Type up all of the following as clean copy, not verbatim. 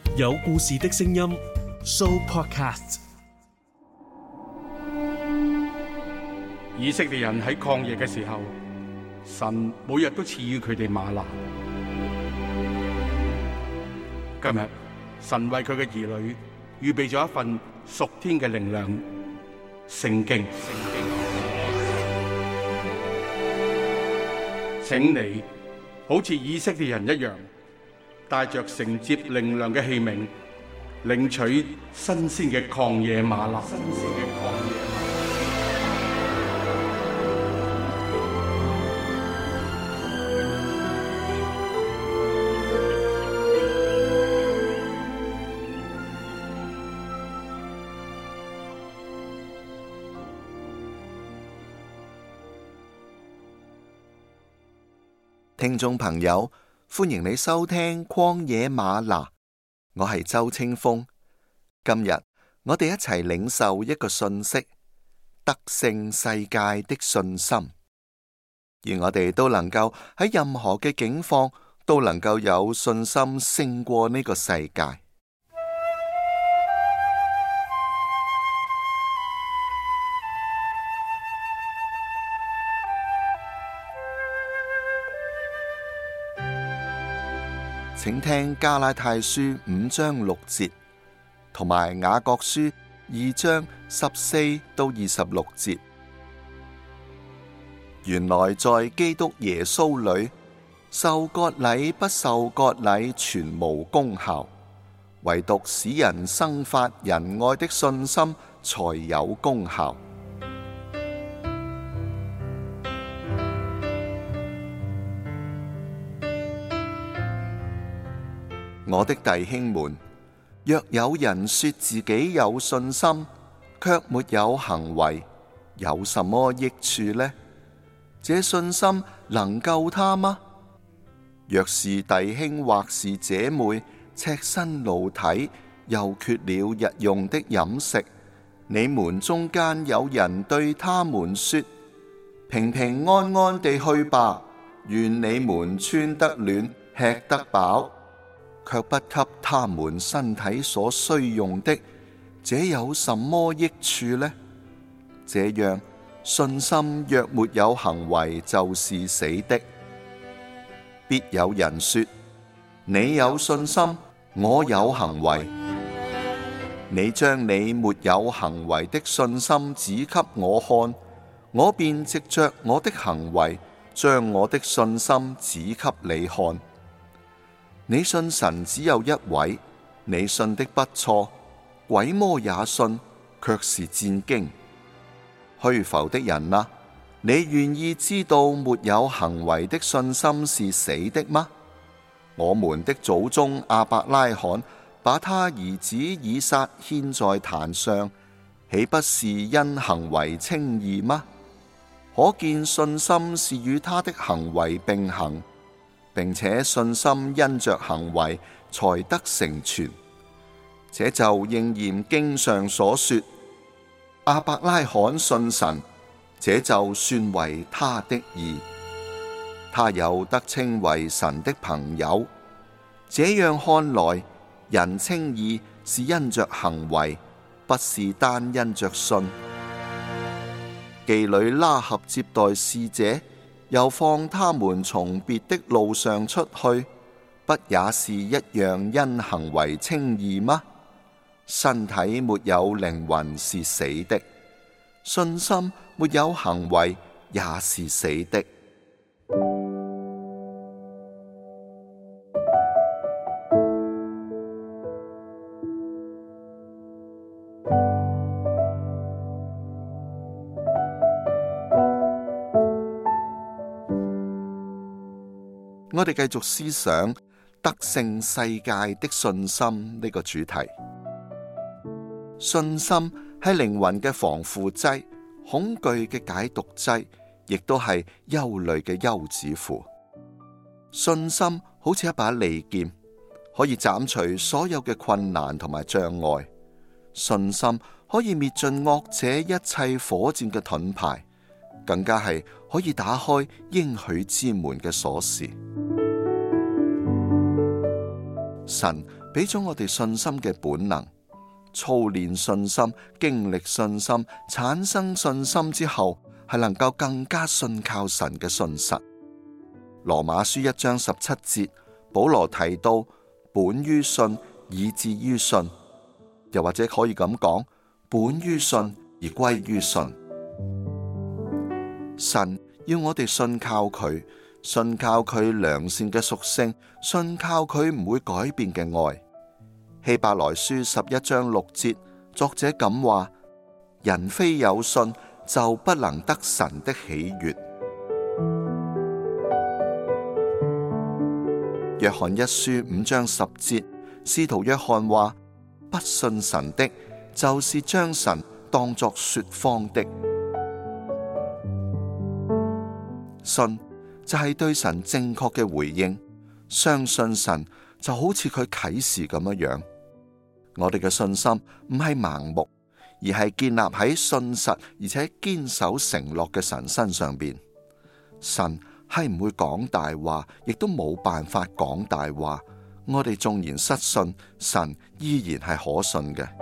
有故事的聲音 Sooo Podcast。 以色列人喺曠野嘅時候，神每日都賜予佢哋嗎哪。今日神為佢嘅兒女預備咗一份屬天嘅靈糧——聖經。請你好似以色列人一樣，帶着承接靈糧嘅器皿，領取新鮮嘅曠野嗎哪。 聽眾朋友，歡迎你收聽曠野嗎哪，我係周清風。今日我哋一齊領受一個信息：得勝世界的信心。而我哋都能夠喺任何嘅境況，都能夠有信心勝過呢個世界。請聽加拉太書5章6節，同埋雅各書2章14到26節。原來在基督耶穌裏，受割禮不受割禮全無功效，唯獨使人生發仁愛的信心才有功效。我的弟兄們，若有人說自己有信心，卻沒有行為，有什麼益處呢？這信心能救他嗎？若是弟兄或是姐妹赤身露體，又缺了日用的飲食，你們中間有人對他們說：平平安安地去吧，願你們穿得暖，吃得飽，卻不給他們身體所需用的，這有什麼益處呢？這樣，信心若沒有行為，就是死的。必有人說：你有信心，我有行為。你將你沒有行為的信心指給我看，我便藉着我的行為，將我的信心指給你看。你信神只有一位，你信的不錯，鬼魔也信，卻是戰驚。虛浮的人啊，你願意知道沒有行為的信心是死的嗎？我們的祖宗亞伯拉罕把他兒子以撒獻在壇上，豈不是因行為稱義嗎？可見信心是與他的行為並行，並且信心因着行為才得成全。這就應驗經上所說：亞伯拉罕信神，這就算為他的義，他又得稱為神的朋友。這樣看來，人稱義是因着行為，不是單因着信。妓女拉合接待使者，又放他們從別的路上出去，不也是一樣因行為稱義嗎？身體沒有靈魂是死的，信心沒有行為也是死的。我哋繼續思想得勝世界的信心呢個主題。信心係靈魂嘅防腐劑，恐懼嘅解毒劑，亦都係憂慮嘅休止符。信心好似一把利劍，可以斬除所有嘅困難同埋障礙。信心可以滅盡惡者一切火箭嘅盾牌，更加係可以打開應許之門嘅鎖匙。神俾咗我哋信心嘅本能，操練信心，經歷信心，產生信心之後，係能夠更加信靠神嘅信實。羅馬書1章17節，保羅提到本於信，以至於信，又或者可以咁講，本於信而歸於信。神要我哋信靠佢，信靠佢良善嘅屬性，信靠佢唔會改變嘅愛。希伯來書11章6節，作者咁話：人非有信，就不能得神的喜悅。約翰一書5章10節，使徒約翰話：不信神的，就是將神當作說謊的。信就係對神正確嘅回應，相信神就好似佢啟示咁樣。我哋嘅信心唔係盲目，而係建立喺信實而且堅守承諾嘅神身上邊。神係唔會講大話，亦都冇辦法講大話。我哋縱然失信，神依然係可信嘅。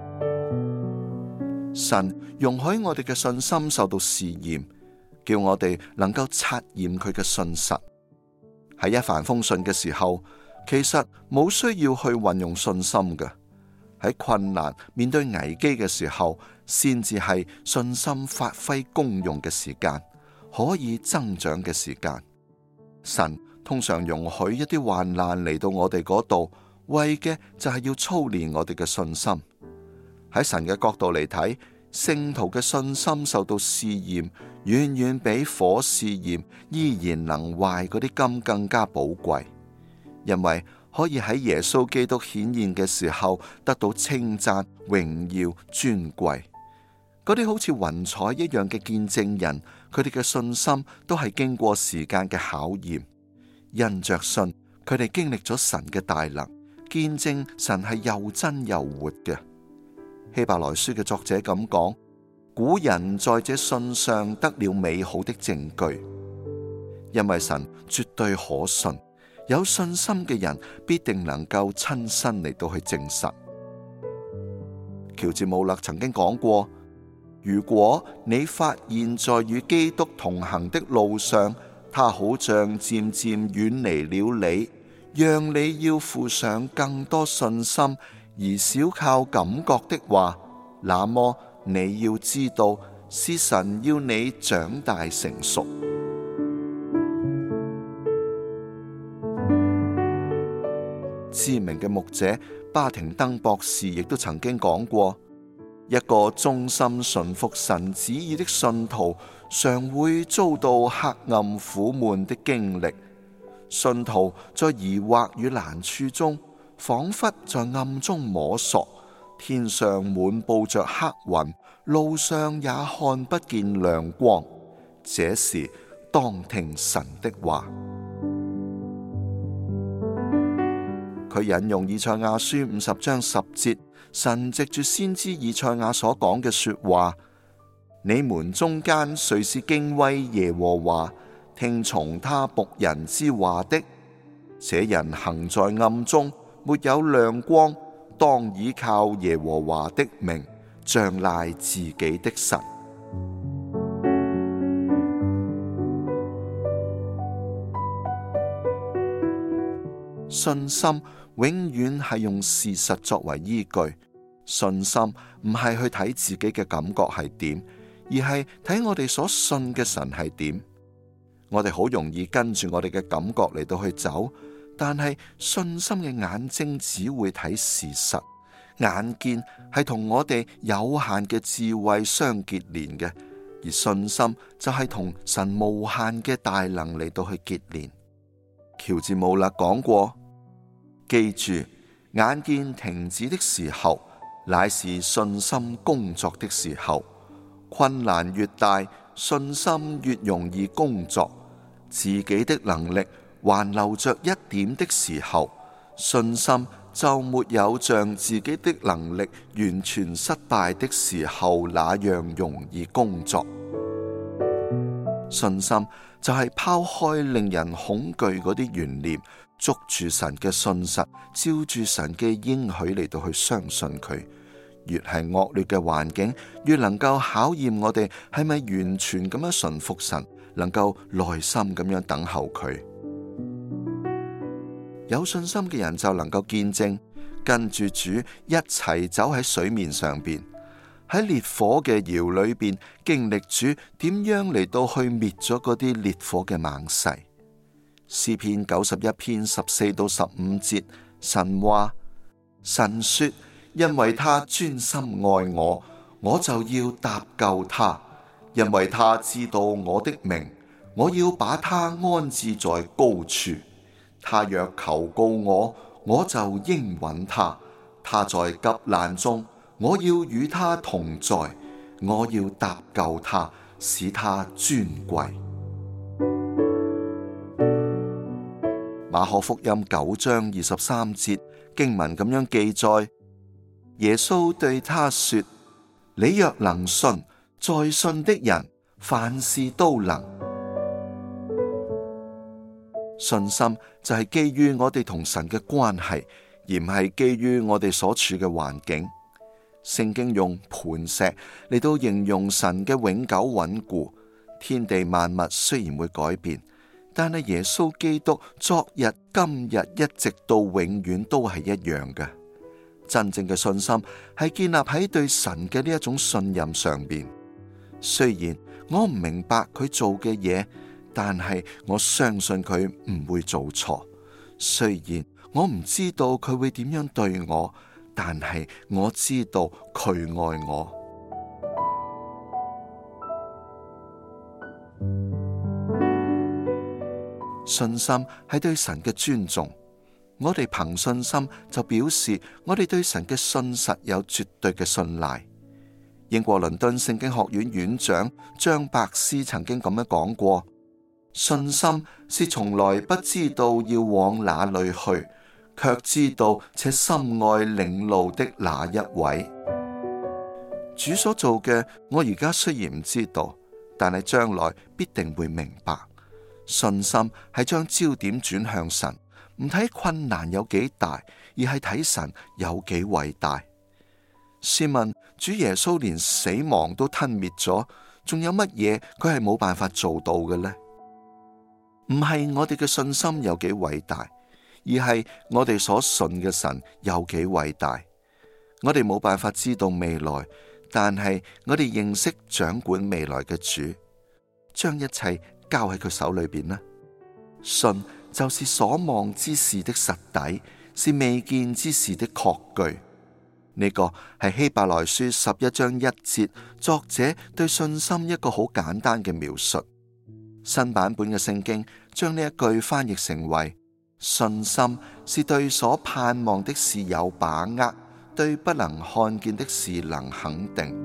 神容許我哋嘅信心受到試驗，叫我哋能夠察驗佢嘅信實。喺一帆風順嘅時候，其實冇需要去運用信心嘅。喺困難面對危機嘅時候，先至係信心發揮功用嘅時間，可以增長嘅時間。神通常容許一啲患難嚟到我哋嗰度，為嘅就係要操練我哋嘅信心。喺神嘅角度嚟睇，聖徒嘅信心受到試驗，遠遠比火試驗依然能壞嗰啲金更加寶貴，因為可以喺耶穌基督顯現嘅時候得到稱讚、榮耀、尊貴。嗰啲好似雲彩一樣嘅見證人，佢哋嘅信心都係經過時間嘅考驗。因着信，佢哋經歷咗神嘅大能，見證神係又真又活嘅。希伯來書嘅作者咁講：古人在這信上得了美好的證據，因為神絕對可信。有信心嘅人必定能夠親身嚟到去證實。喬治穆勒曾經講過：如果你發現在與基督同行的路上，他好像漸漸遠離了你，讓你要付上更多信心，而少靠感覺的話，那麼你要知道，是神要你長大成熟。知名嘅牧者巴廷登博士亦都曾經講過，一個忠心順服神旨意的信徒，常會遭到黑暗苦悶的經歷。信徒在疑惑與難處中，仿佛在暗中摸索，天上滿布着黑雲，路上也看不見亮光。這時當聽神的話。佢引用以賽亞書50章10節，神藉住先知以賽亞所講嘅說話：你們中間誰是敬畏耶和華，聽從他僕人之話的？這人行在暗中，沒有亮光，當倚靠耶和華的名，仗賴自己的神。信心永遠係用事實作為依據，信心唔係去睇自己嘅感覺係點，而係睇我哋所信嘅神係點。我哋好容易跟住我哋嘅感覺嚟到去走，但係信心嘅眼睛只會睇事實，眼見係同我哋有限嘅智慧相結連嘅，而信心就係同神無限嘅大能嚟到去結連。喬治穆勒講過，記住，眼見停止的時候，乃是信心工作的時候。困難越大，信心越容易工作。自己的能力還留着一點的時候，信心就沒有像自己的能力完全失敗的時候那樣容易工作。信心就係拋開令人恐懼嗰啲懸念， 捉住神嘅信實，照住神嘅應許嚟到去相信佢。越係惡劣嘅環境，越能夠考驗我哋係咪完全咁樣順服神，能夠耐心咁樣等候佢。有信心嘅人就能夠見證，跟住主一齊走喺水面上邊，喺烈火嘅窯裏邊經歷主點樣嚟到去滅咗嗰啲烈火嘅猛勢。詩篇91篇14到15節，神話：神說，因為他專心愛我，我就要搭救他；因為他知道我的名，我要把他安置在高處。他若求告我，我就應允他；他在急難中，我要與他同在，我要搭救他，使他尊貴。馬可福音9章23節經文咁樣記載，耶穌對他說：你若能信，在信的人凡事都能。信心就係基於我哋同神嘅關係，而唔係基於我哋所處嘅環境。聖經用磐石嚟到形容神嘅永久穩固。天地萬物雖然會改變，但係耶穌基督昨日、今日一直到永遠都係一樣嘅。真正嘅信心係建立喺對神嘅呢一種信任上邊。雖然我唔明白佢做嘅嘢，但係我相信佢唔會做錯。雖然我唔知道佢會點樣對我，但係我知道佢愛我。信心係對神嘅尊重。我哋憑信心就表示我哋對神嘅信實有絕對嘅信賴。英國倫敦聖經學院院長張伯斯曾經咁樣講過：信心是從來不知道要往哪裏去，卻知道且深愛領路的那一位。主所做嘅，我而家雖然唔知道，但係將來必定會明白。信心係將焦點轉向神，唔睇困難有幾大，而係睇神有幾偉大。試問主耶穌連死亡都吞滅咗，仲有乜嘢佢係冇辦法做到嘅呢？唔係我哋嘅信心有幾偉大，而係我哋所信嘅神有幾偉大。我哋冇辦法知道未來，但係我哋認識掌管未來嘅主，將一切交喺佢手裏邊啦。信就是所望之事的實底，是未見之事的確據。呢個係希伯來書11章1節作者對信心一個好簡單嘅描述。新版本嘅聖經將呢一句翻譯成為：信心是對所盼望的事有把握，對不能看見的事能肯定。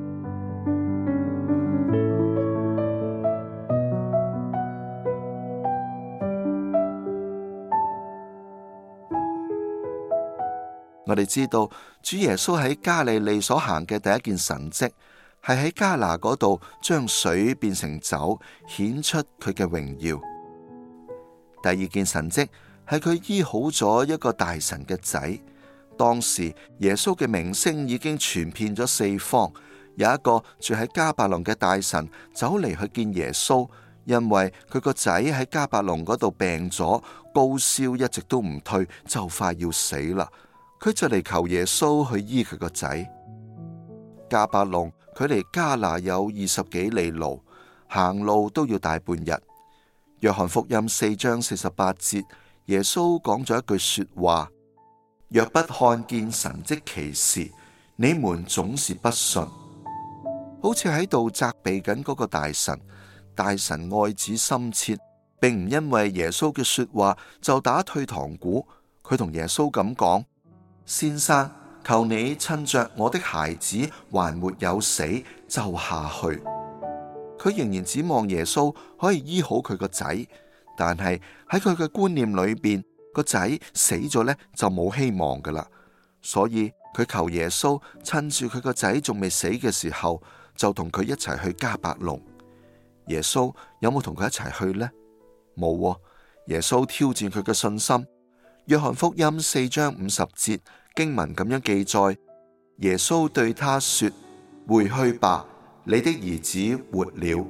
我哋知道主耶穌喺加利利所行嘅第一件神蹟，係喺迦拿嗰度將水變成酒，顯出佢嘅榮耀。第二件神蹟係佢醫好咗一個大臣嘅仔。當時耶穌嘅名聲已經傳遍咗四方，有一個住喺迦百農嘅大臣走嚟去見耶穌，因為佢個仔喺迦百農嗰度病咗，高燒一直都唔退，就快要死啦。佢就嚟求耶穌去醫佢個仔。迦百農距離迦拿有20幾里路，行路都要大半日。約翰福音4章48節，耶穌講咗一句說話：若不看見神蹟奇事，你們總是不信。好似喺度責備緊嗰個大臣。大臣愛子深切，並唔因為耶穌嘅說話就打退堂鼓。佢同耶穌咁講：先生，求你趁着我的孩子還沒有死，就下去。佢仍然指望耶穌可以醫好佢個仔，但係喺佢嘅觀念裏邊，個仔死咗呢就冇希望噶啦。所以佢求耶穌趁住佢個仔仲未死嘅時候，就同佢一齊去迦百農。耶穌有冇同佢一齊去呢？冇喎。耶穌挑戰佢嘅信心。 約翰福音4章50節經文咁樣記載，耶穌對他說：回去吧，你的兒子活了。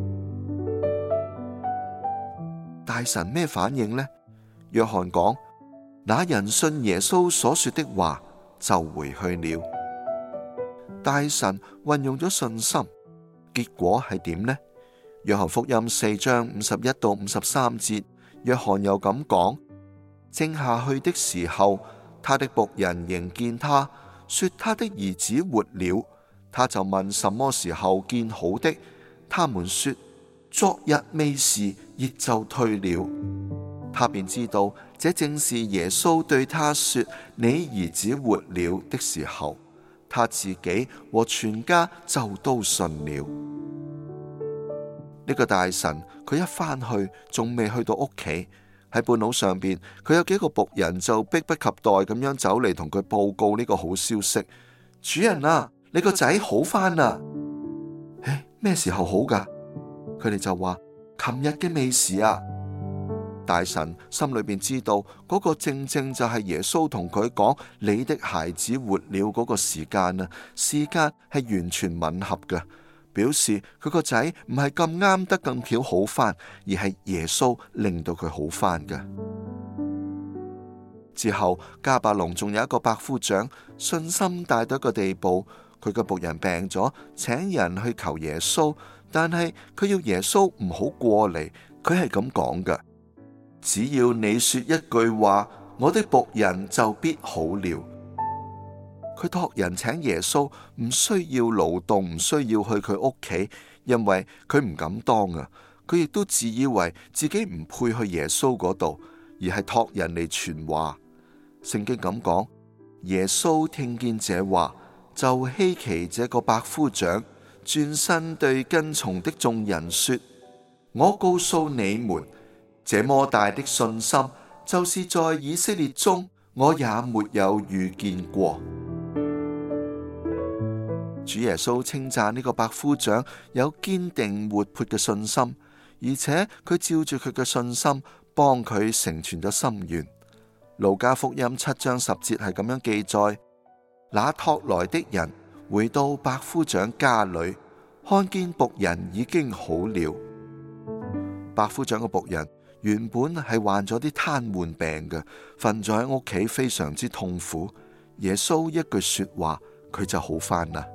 大臣咩反應呢？約翰講：那人信耶穌所說的話，就回去了。大臣運用咗信心，結果係點呢？約翰福音4章51到53節，約翰又咁講：正下去的時候，他的僕人迎見他，說他的兒子活了。他就問什麼時候見好的，他們說昨日未時，熱就退了。他便知道這正是耶穌對他說你兒子活了的時候，他自己和全家就都信了。呢個大臣佢一返去仲未去到屋企，喺半路上邊，佢有幾個僕人就迫不及待咁樣走嚟同佢報告呢個好消息：主人啊，你個仔好返啦！咩時候好噶？佢哋就話琴日嘅未時啊。大臣心裏邊知道嗰個正正就係耶穌同佢講你的孩子活了嗰個時間啊，時間係完全吻合嘅，表示佢個仔唔係咁啱得咁巧好返，而係耶穌令到佢好返嘅。之後迦百農仲有一個百夫長，信心大到一個地步，佢個僕人病咗，請人去求耶穌，但係佢要耶穌唔好過嚟，佢係咁講嘅：只要你說一句話，我的僕人就必好了。佢託人請耶穌，唔需要勞動，唔需要去佢屋企，因為佢唔敢當啊。佢亦都自以為自己唔配去耶穌嗰度，而係託人嚟傳話。聖經咁講，耶穌聽見這話，就希奇這個百夫長，轉身對跟從的眾人說：我告訴你們，這麼大的信心，就是在以色列中，我也沒有遇見過。主耶穌稱讚呢個百夫長有堅定活潑嘅信心，而且佢照住佢嘅信心幫佢成全咗心願。路加福音7章10節係咁樣記載：那託來的人回到百夫長家裏，看見僕人已經好了。百夫長嘅僕人原本係患咗啲癱瘓病嘅，瞓咗喺屋企非常之痛苦。耶穌一句說話，佢就好返啦。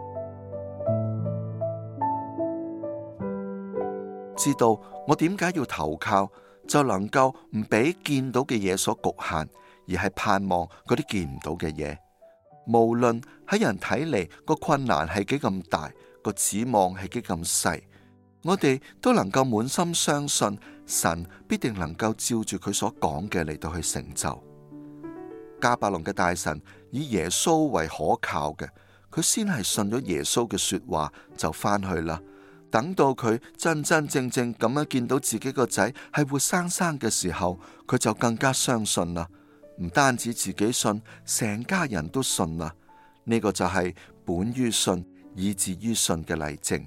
知道我點解要投靠，就能夠唔俾見到嘅嘢所局限，而係盼望嗰啲見唔到嘅嘢。無論喺人睇嚟個困難係幾咁大，個指望係幾咁細，我哋都能夠滿心相信神必定能夠照住佢所講嘅嚟到去成就。迦百農嘅大臣以耶穌為可靠嘅，佢先係信咗耶穌嘅說話就返去啦。等到佢真真正正咁樣見到自己個仔係活生生嘅時候，佢就更加相信啦。唔單止自己信，成家人都信啦。呢個就係本於信以至於信嘅例證。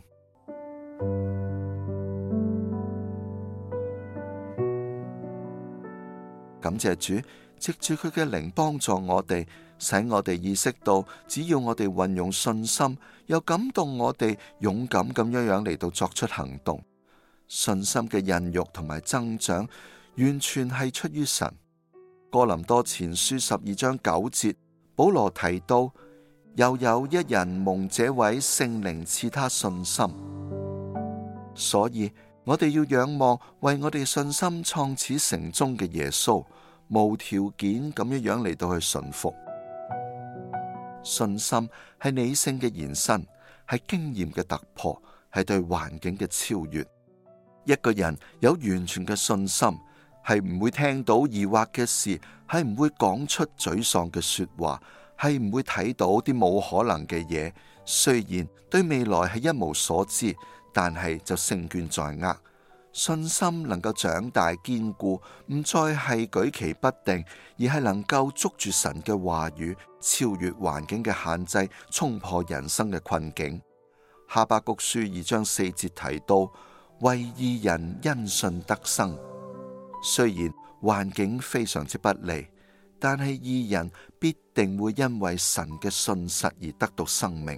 感謝主，藉住佢嘅靈幫助我哋，使我哋意識到，只要我哋運用信心，又感動我哋勇敢咁樣嚟到作出行動，信心嘅孕育同埋增長，完全係出於神。哥林多前書12章9節，保羅提到，又有一人蒙這位聖靈賜他信心，所以我哋要仰望為我哋信心創始成終嘅耶穌，無條件咁樣嚟到去順服。信心係理性嘅延伸，係經驗嘅突破，係對環境嘅超越。一個人有完全嘅信心，係唔會聽到疑惑嘅事，係唔會講出沮喪嘅說話，係唔會睇到啲冇可能嘅嘢。雖然對未來係一無所知，但係就勝券在握。信心能夠長大堅固，唔再係舉棋不定，而係能夠捉住神嘅話語，超越環境嘅限制，衝破人生嘅困境。哈巴谷書2章4節提到，為義人因信得生。雖然環境非常之不利， 但係義人必定會因為神嘅信實而得到生命。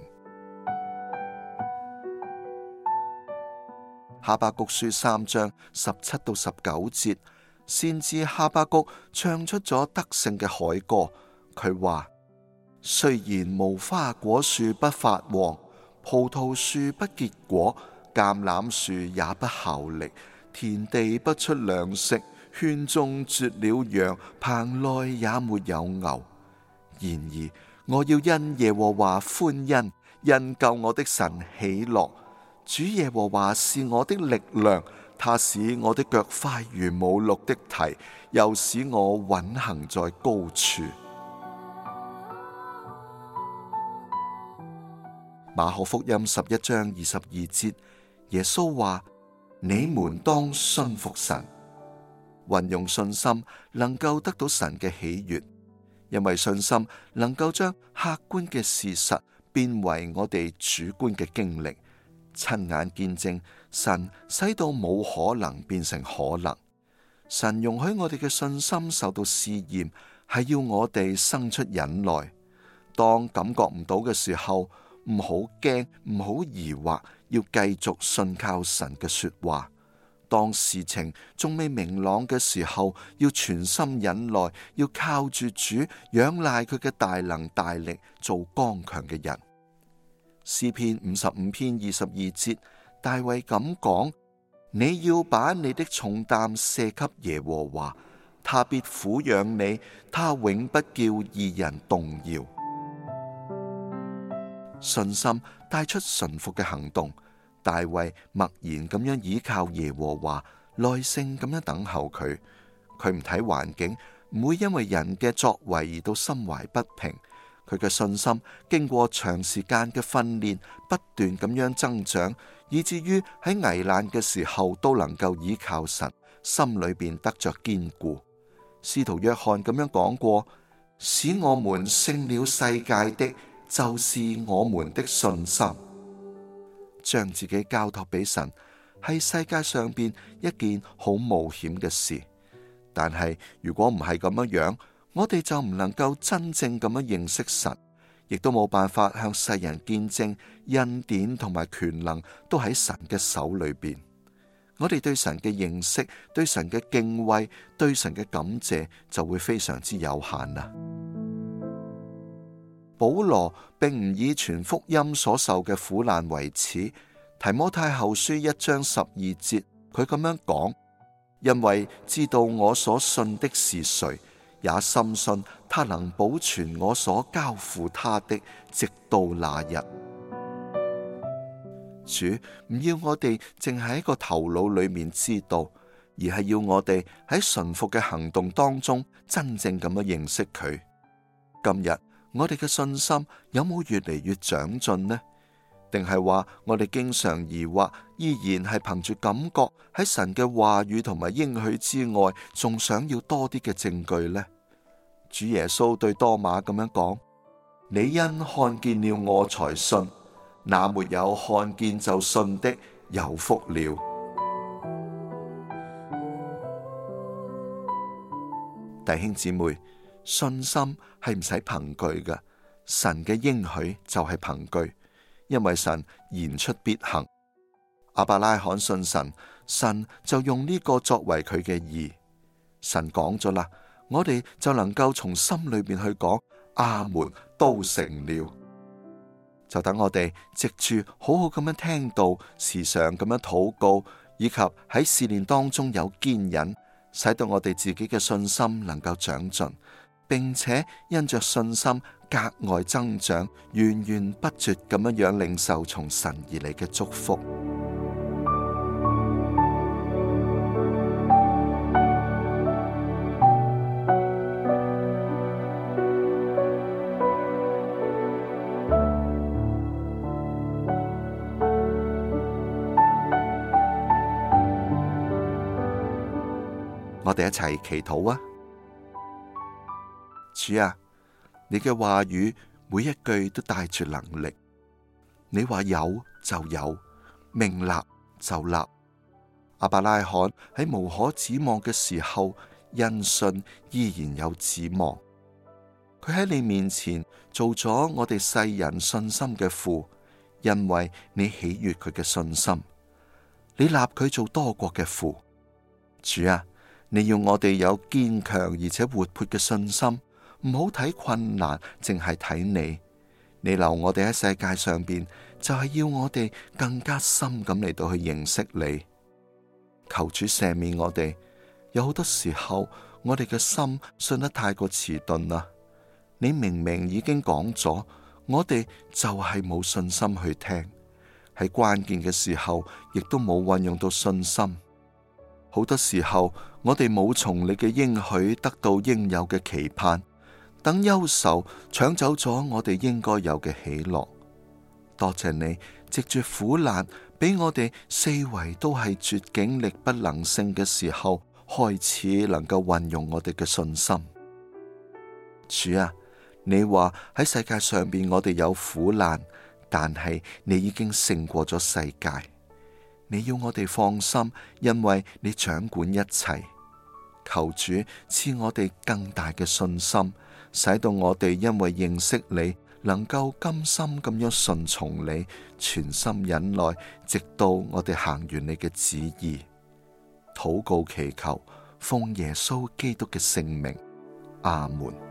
哈巴谷書3章17到19節，先知哈巴谷唱出咗得勝嘅凱歌。佢話：雖然無花果樹不發旺，葡萄樹不結果，橄欖樹也不效力，田地不出糧食，圈中絕了羊，棚內也沒有牛。然而我要因耶和華歡欣，因救我的神喜樂。主耶和華是我的力量，他使我的腳快如母鹿的蹄，又使我穩行在高處。馬可福音11章22節，耶穌話：你們當信服神。運用信心能夠得到神嘅喜悅，因為信心能夠將客觀嘅事實變為我哋主觀嘅經歷。親眼見證神使到冇可能變成可能，神容許我哋嘅信心受到試驗，係要我哋生出忍耐。當感覺唔到嘅時候，唔好驚，唔好疑惑，要繼續信靠神嘅說話。當事情仲未明朗嘅時候，要全心忍耐，要靠住主，仰賴佢嘅大能大力，做剛強嘅人。詩篇55篇22節，大衛咁講：你要把你的重擔卸給耶和華，他必撫養你，他永不叫義人動搖。信心帶出順服嘅行動，大衛默然咁樣倚靠耶和華，耐性咁樣等候佢。佢唔睇環境，唔會因為人嘅作為而到心懷不平。佢嘅信心經過長時間嘅訓練，不斷咁樣增長，以至於喺危難嘅時候都能夠倚靠神，心裏邊得着堅固。使徒約翰咁樣講過：使我們勝了世界的，就是我們的信心。將自己交託俾神，係世界上邊一件好冒險嘅事。但係如果唔係咁樣，我哋就唔能夠真正咁樣認識神，亦都冇辦法向世人見證恩典同埋權能都喺神嘅手裏邊。我哋對神嘅認識、對神嘅敬畏、對神嘅感謝就會非常之有限啦。保羅並唔以傳福音所受嘅苦難為恥。提摩太後書1章12節，佢咁樣講：因為知道我所信的是誰，也深信他能保存我所交付他的，直到那日。主唔要我哋淨係喺個頭腦裏面知道，而係要我哋喺順服嘅行動當中真正咁樣認識佢。今日我哋嘅信心有冇越嚟越長進呢？定係話我哋經常疑惑，依然係憑住感覺喺神嘅話語同埋應許之外，仲想要多啲嘅證據呢？主耶穌對多馬咁樣講：你因看見了我才信，那沒有看見就信的有福了。弟兄姊妹，信心係唔使憑據嘅，神嘅應許就係憑據。因為神言出必行，亞伯拉罕信神，神就用呢個作為佢嘅義。神講咗啦，我哋就能夠從心裏邊去講阿門，都成了。就等我哋藉住好好咁樣聽道，時常咁樣禱告，以及喺試煉當中有堅忍，使到我哋自己嘅信心能夠長進，並且因着信心格外增長，源源不絕咁樣領受從神而嚟嘅祝福。我哋一齊祈禱啊！主啊，你嘅話語每一句都帶住能力。你話有就有，命立就立。亞伯拉罕喺無可指望嘅時候，因信依然有指望。 佢喺你面前做咗我哋世人信心嘅父，因為你喜悅佢嘅信心，你立佢做多國嘅父。主啊，你要我哋有堅強而且活潑嘅信心，唔好睇困難，淨係睇你。你留我哋喺世界上邊，就係要我哋更加深咁嚟到去認識你。求主赦免我哋，有好多時候我哋嘅心信得太過遲鈍啦。你明明已經講咗，我哋就係冇信心去聽，喺關鍵嘅時候亦都冇運用到信心。好多時候我哋冇從你嘅應許得到應有嘅期盼，等憂愁搶走咗我哋應該有嘅喜樂。多謝你藉住苦難，俾我哋四圍都係絕境力不能勝嘅時候，開始能夠運用我哋嘅信心。主啊，你話喺世界上邊我哋有苦難，但係你已經勝過咗世界。你要我哋放心，因為你掌管一切。求主賜我哋更大嘅信心，使到我哋因為認識你，能夠甘心咁樣順從你，全心忍耐，直到我哋行完你嘅旨意。禱告祈求，奉耶穌基督嘅聖名，阿門。